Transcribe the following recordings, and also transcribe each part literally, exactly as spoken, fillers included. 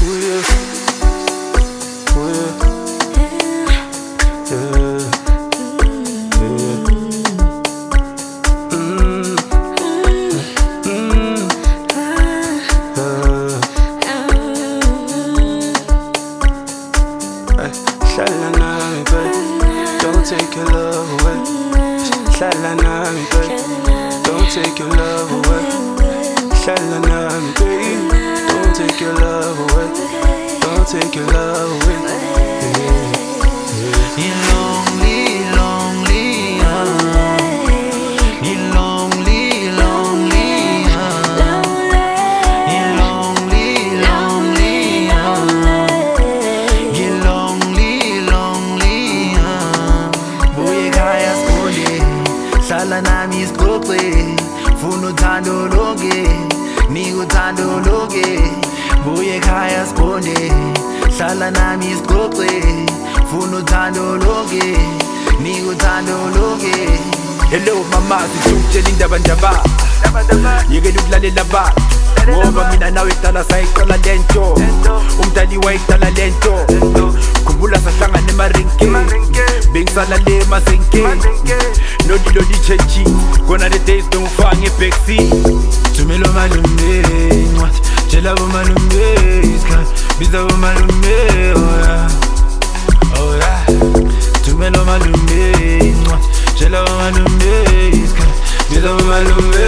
take your love away. Shalanami, baby. Don't take your love away. Shalanami, baby. Don't take your love away. Don't take your love away. Yeah, yeah. You're lonely, lonely, uh. You're lonely, lonely, uh. You're lonely, lonely, uh. You're lonely, lonely, uh. Buye kaya skole, hlala nami isixoxe. Funa uthando lonke, nika uthando lonke. Buye kaya sibonde, hlala nami isixoxe. Funa uthando lonke, nika uthando lonke. Hello mama, sitshela indaba ndaba. Yekela ukulalela abantu ngoba mina nawe sihlala sayiqala lento. Umdali wayidala lento. Khumbula sahlangana emarenkeni, bengisala le masenkeni. Lodi lodi chechi, gonna the days bengifaka ngebackseat. Thumela umalume incwadi, tshela umalume isikhathi, biza umalume, oh yeah, oh yeah. Thumela umalume incwadi, tshela umalume isikhathi, biza umalume,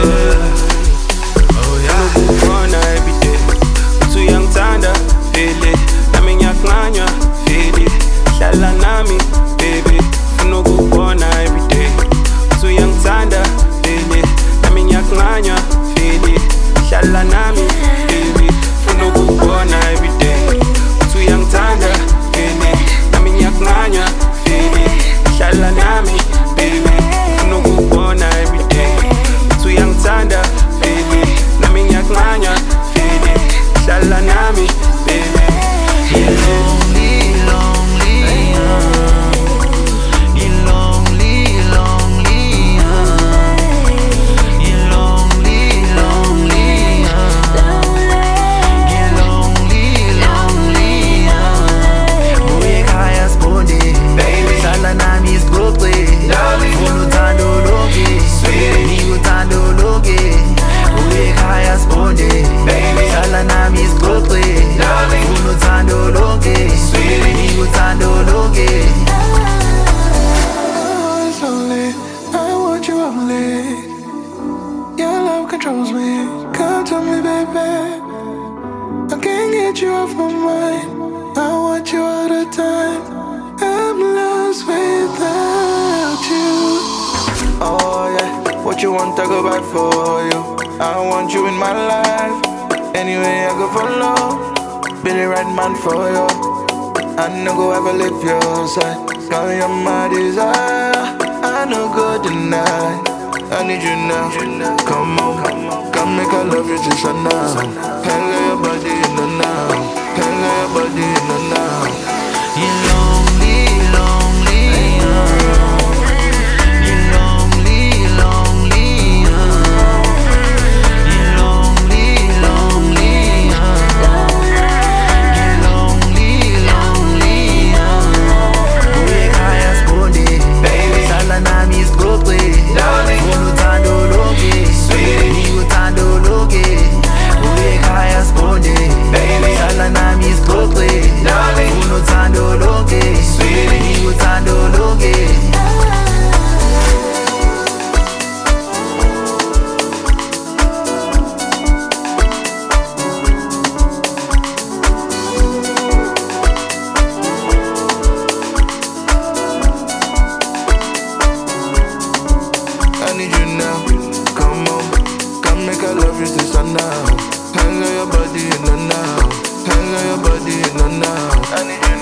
oh yeah. Ukubona every day, uthi uyangithanda, feel it. Nami ngiyakunqanywa, feel it. Hlala nami, baby. Funa ukubona every day, uthi uyangithanda, feel it. Nami ngiyakunqanywa, feel it. Hlala nami, baby. Funa ukubona every day, uthi uyangithanda, feel it. Nami ngiyakunqanywa, feel it. Hlala nami, baby. Funa ukubona every day, uthi uyangithanda, feel it. Nami ngiyakunqanywa, feel it. Hlala nami, baby. You're lonely, lonely, uh. You're lonely, lonely, uh. You're lonely, lonely, uh. You're lonely, lonely, uh. Buye kaya sibonde, hlala nami isixoxe. Funa uthando lonke, nika uthando lonke. Buye kaya sibonde, hlala nami isixoxe. Funa uthando lonke, nika uthando lonke. Oh, it's lonely, I want you only. Your love controls me, come to me, baby. I can't get you off my mind, I want you all the time. I'm lost without you. Oh yeah, what you want I go back for you. I want you in my life, anyway I go follow. Be the right man for you, I no go ever leave your side. Girl, you're my desire, I no go deny. I need you now, come on, come make I love you just now. Hang your body in the now, hang your body in the now. You're lonely, lonely, uh. You're lonely, lonely, uh. You're lonely, lonely, uh. You're lonely, lonely, uh. Buye kaya sibonde, hlala nami isixoxe. Funa uthando lonke, nika uthando lonke. Buye kaya sibonde, hlala nami isixoxe. Funa uthando lonke, nika uthando lonke. I need you now, come on, come make I love you since now. Hang on your body in the now, hang on your body in the now. I need you